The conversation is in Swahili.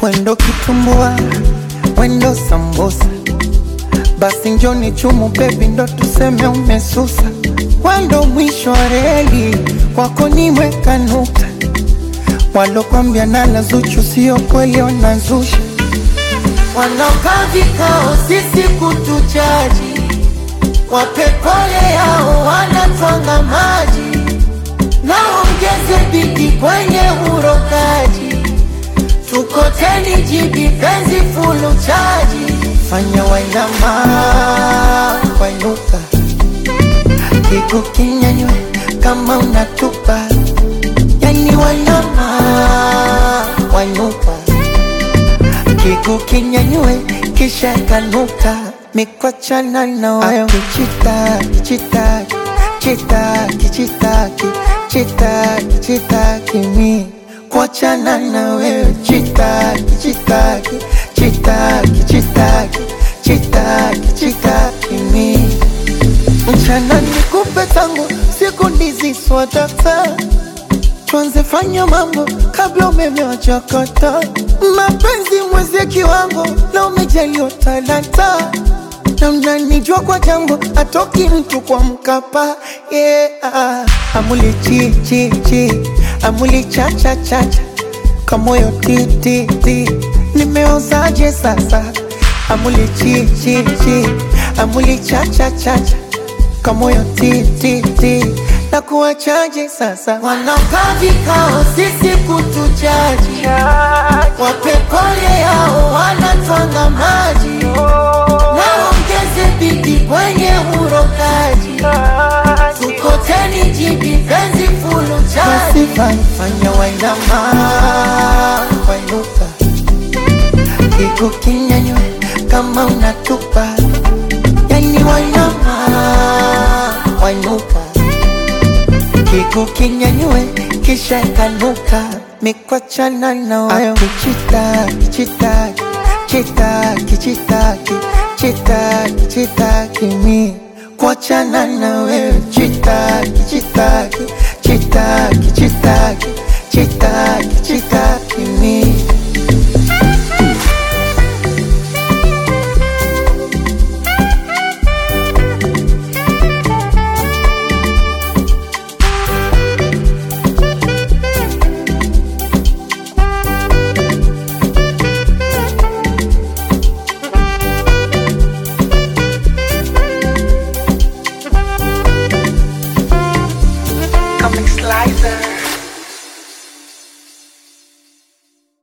Wendo kitumbua, wendo sambusa, basi njoni chumu baby ndo tuseme umesusa. Wendo mwisho wa reli, kwako nimeweka nukta. Walokwambia nala Zuchu sio kweli wanazusha. Wanaokaa vikao sisi kutuchaji, wape pole yao wanatwanga maji. Naongeze bidii kwenye urokaji, tukoteni jibi penzi fulu chaji. Fanya wainama wainuka, kiku kinyanywe kama unatupa. Yani wainama wainuka, kiku kinyanywe kisha kanuka. Mikochana na watu chitaki, chitaki, chitaki, chitaki, chitaki, chitaki mi kuachana na wewe. Chitaki, chitaki, chitaki, chitaki, chitaki, chitaki mi. Mchana nikupe tangu siku ndizi swadata, tuanze fanya mambo kabla umeme wachakata. Mapenzi mwezi kiwango na umejaliwa talanta, na mnanijua kwa jambo atoki mtu kwa Mkapa. Yeah. Amuli chi chi chi, amuli cha cha cha cha, kamoyo ti ti ti, nimeozaje sasa. Amuli chi chi chi, amuli cha cha cha cha, kamoyo ti ti ti, na kuachaje sasa. Wanaokaa vikao sisi kutuchaji, wape pole yao wanatwanga maji. Naongeze bidii kwenye urokaji, tukoteni jibi penzi fulu chaji. Fanya wainama wainuka, kiku kinyanywe kama unatupa. Yani wainama wainuka, kiku kinyanywe kisha kanuka. Mikochana na watu chitaki, chitaki, chitaki, chitaki, chitaki, chitaki mi kuachana na wewe. Chitaki, chitaki, chitaki, chitaki, chitaki, chitaki mi. Comic Slicer.